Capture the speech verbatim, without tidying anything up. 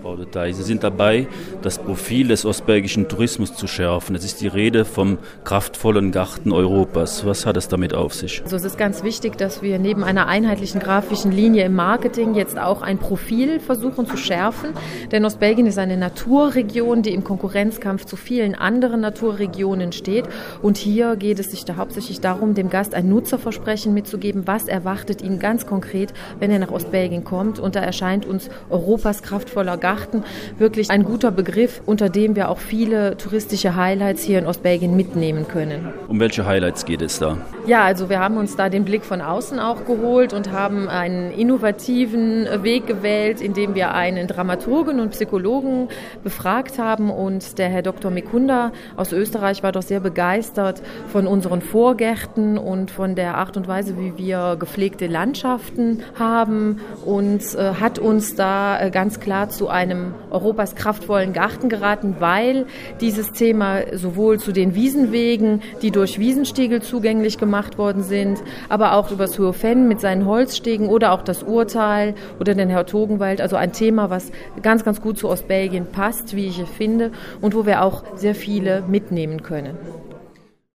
Frau Detail. Sie sind dabei, das Profil des ostbelgischen Tourismus zu schärfen. Es ist die Rede vom kraftvollen Garten Europas. Was hat es damit auf sich? Also es ist ganz wichtig, dass wir neben einer einheitlichen grafischen Linie im Marketing jetzt auch ein Profil versuchen zu schärfen. Denn Ostbelgien ist eine Naturregion, die im Konkurrenzkampf zu vielen anderen Naturregionen steht. Und hier geht es sich da hauptsächlich darum, dem Gast ein Nutzerversprechen mitzugeben. Was erwartet ihn ganz konkret, wenn er nach Ostbelgien kommt? Und da erscheint uns Europas kraftvoller Garten wirklich ein guter Begriff, unter dem wir auch viele touristische Highlights hier in Ostbelgien mitnehmen können. Um welche Highlights geht es da? Ja, also wir haben uns da den Blick von außen auch geholt und haben einen innovativen Weg gewählt, indem wir einen Dramaturgen und Psychologen befragt haben. Und der Herr Doktor Mikunda aus Österreich war doch sehr begeistert von unseren Vorgärten und von der Art und Weise, wie wir gepflegte Landschaften haben, und äh, hat uns da äh, ganz klar zu einem Europas kraftvollen Garten geraten, weil dieses Thema sowohl zu den Wiesenwegen, die durch Wiesenstiegel zugänglich gemacht worden sind, aber auch über das Hohe-Venn mit seinen Holzstegen oder auch das Urtal oder den Hertogenwald, also ein Thema, was ganz, ganz gut zu Ostbelgien passt, wie ich finde, und wo wir auch sehr viele mitnehmen können.